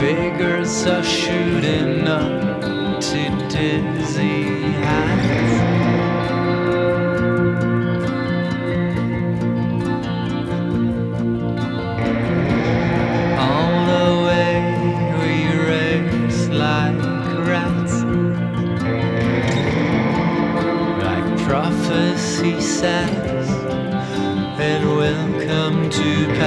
figures are shooting up to dizzy heights. All the way we race like rats, like prophecy says, it will come to pass.